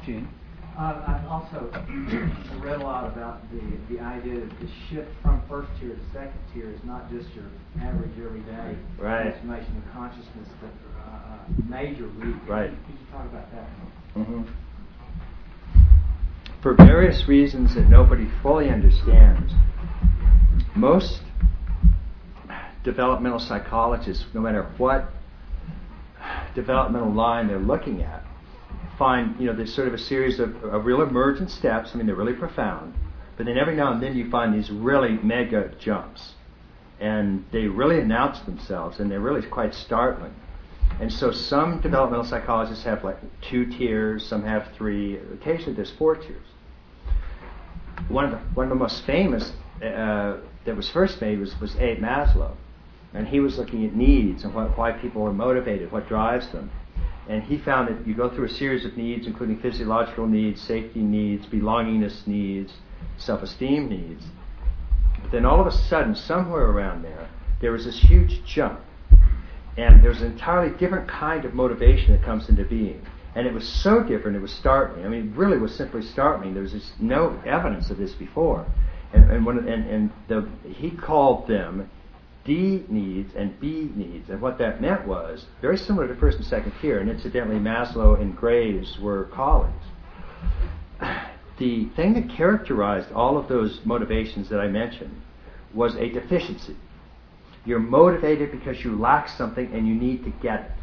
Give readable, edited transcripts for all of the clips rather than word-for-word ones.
Gene? I've also read a lot about the idea that the shift from first tier to second tier is not just your average everyday transformation of consciousness, but a major leap. Right. Could you talk about that? Mm-hmm. For various reasons that nobody fully understands, most developmental psychologists, no matter what developmental line they're looking at, find, there's sort of a series of real emergent steps. I mean, they're really profound. But then every now and then you find these really mega jumps. And they really announce themselves, and they're really quite startling. And so some developmental psychologists have like 2 tiers, some have 3, occasionally there's 4 tiers. One of the most famous that was first made was Abe Maslow. And he was looking at needs and why people are motivated, what drives them. And he found that you go through a series of needs, including physiological needs, safety needs, belongingness needs, self-esteem needs. But then all of a sudden, somewhere around there was this huge jump. And there's an entirely different kind of motivation that comes into being. And it was so different, it was startling. I mean, it really was simply startling. There was just no evidence of this before. He called them D needs and B needs. And what that meant was very similar to first and second tier. And incidentally, Maslow and Graves were colleagues. The thing that characterized all of those motivations that I mentioned was a deficiency. You're motivated because you lack something and you need to get it.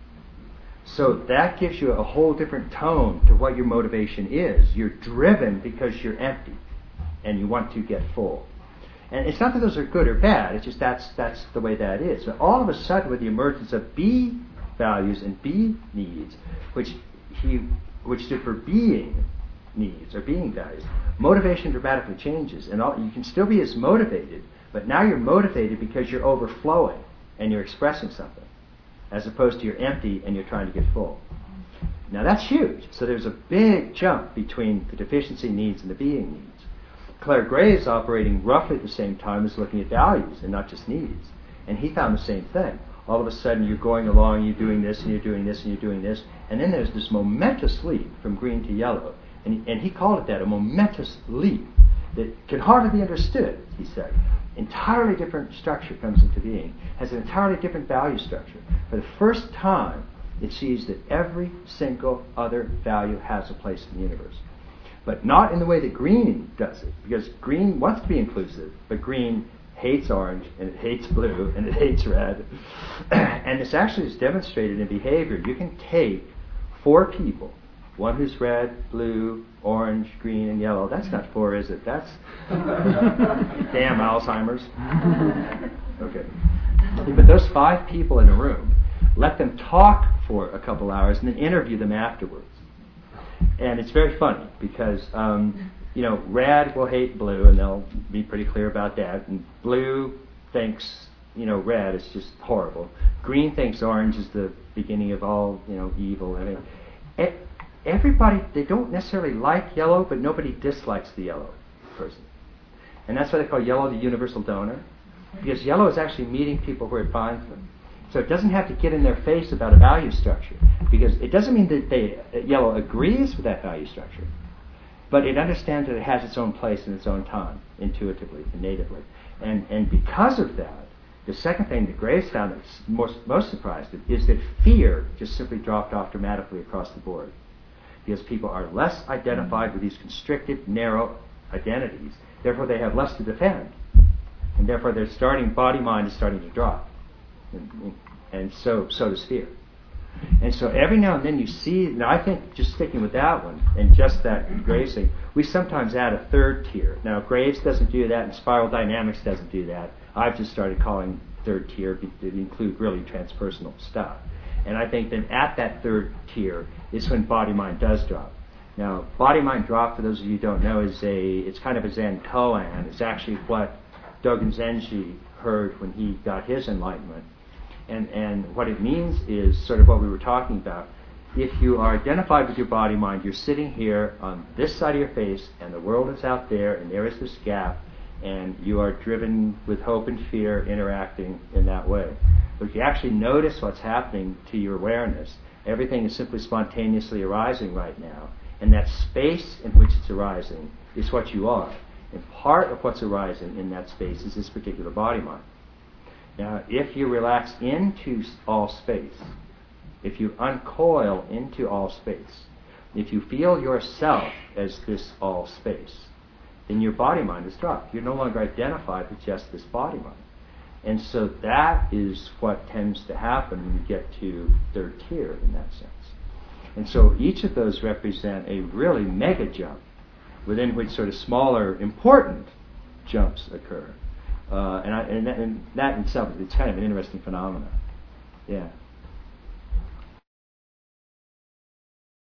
So that gives you a whole different tone to what your motivation is. You're driven because you're empty and you want to get full. And it's not that those are good or bad, it's just that's the way that is. But all of a sudden, with the emergence of B values and B needs, which stood for being needs or being values, motivation dramatically changes. And you can still be as motivated, but now you're motivated because you're overflowing and you're expressing something, as opposed to you're empty and you're trying to get full. Now that's huge. So there's a big jump between the deficiency needs and the being needs. Claire Graves, operating roughly at the same time, is looking at values and not just needs. And he found the same thing. All of a sudden you're going along, you're doing this and you're doing this and you're doing this, and then there's this momentous leap from green to yellow. And he called it that, a momentous leap that can hardly be understood, he said. Entirely different structure comes into being, has an entirely different value structure. For the first time, it sees that every single other value has a place in the universe. But not in the way that green does it, because green wants to be inclusive, but green hates orange, and it hates blue, and it hates red. And this actually is demonstrated in behavior. You can take 4 people, one who's red, blue, orange, green, and yellow. That's not 4, is it? That's damn Alzheimer's. Okay. But those 5 people in a room, let them talk for a couple hours and then interview them afterwards. And it's very funny because, red will hate blue, and they'll be pretty clear about that. And blue thinks, red is just horrible. Green thinks orange is the beginning of all, evil. I mean, everybody, they don't necessarily like yellow, but nobody dislikes the yellow person. And that's why they call yellow the universal donor, because yellow is actually meeting people where it finds them. So it doesn't have to get in their face about a value structure, because it doesn't mean that yellow agrees with that value structure, but it understands that it has its own place in its own time, intuitively and natively. And because of that, the second thing that Graves found that's most surprised is that fear just simply dropped off dramatically across the board, because people are less identified with these constricted, narrow identities. Therefore, they have less to defend, and therefore their starting body-mind is starting to drop. And so does fear. And so every now and then you see, now I think just sticking with that one, and just that Graves thing, we sometimes add a 3rd tier. Now Graves doesn't do that, and Spiral Dynamics doesn't do that. I've just started calling 3rd tier to include really transpersonal stuff. And I think then at that 3rd tier is when body-mind does drop. Now, body-mind drop, for those of you who don't know, it's kind of a Zen koan. It's actually what Dogen Zenji heard when he got his enlightenment. And what it means is sort of what we were talking about. If you are identified with your body-mind, you're sitting here on this side of your face, and the world is out there, and there is this gap, and you are driven with hope and fear interacting in that way. But if you actually notice what's happening to your awareness, everything is simply spontaneously arising right now, And that space in which it's arising is what you are. And part of what's arising in that space is this particular body mind. Now, if you relax into all space, if you uncoil into all space, if you feel yourself as this all space, then your body mind is dropped. You're no longer identified with just this body mind. And so that is what tends to happen when you get to third tier in that sense. And so each of those represent a really mega jump within which sort of smaller, important jumps occur. And that in itself, it's kind of an interesting phenomenon. Yeah.